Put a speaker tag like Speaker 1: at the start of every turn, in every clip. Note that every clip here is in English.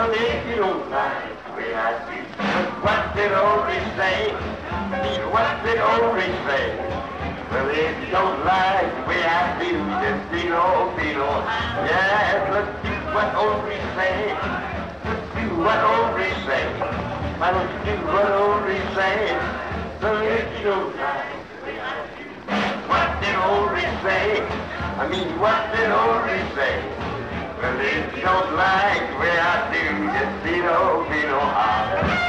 Speaker 1: Well, if you don't like the way I do, what did Ulrich say? What did Ulrich say? Well, if you don't like the way I do, just feel. Yes, let's do what Ulrich say. Let's do what Ulrich say. Why don't you do what Ulrich say? Well, if you don't like the way I do, what did Ulrich say? I mean, what did Ulrich say? Well, if you don't like the way I do, just feel hard.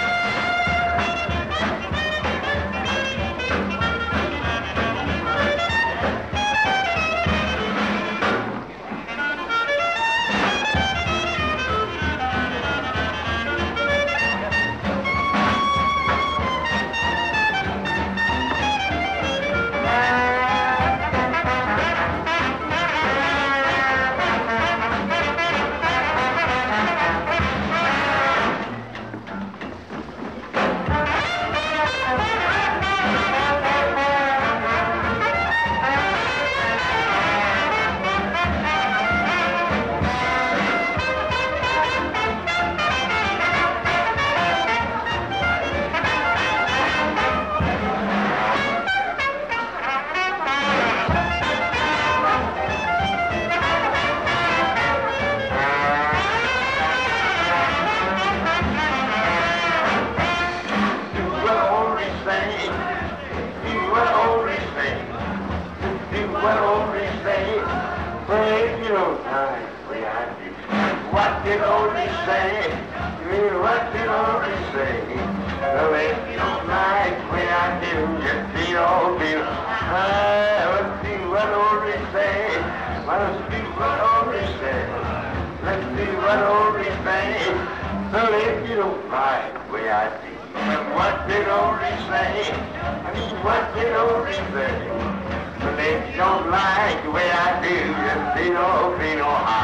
Speaker 1: What did Ulrich say? What did Ulrich say? Well, if you don't like the way I do, just feel. Let's see what Ulrich say. Let's do what Ulrich say. Let's see what Ulrich say. Well, if you don't like the way I do, well, what did Ulrich say? I mean, what did Ulrich say? Well, if you don't like the way I do, just feel high.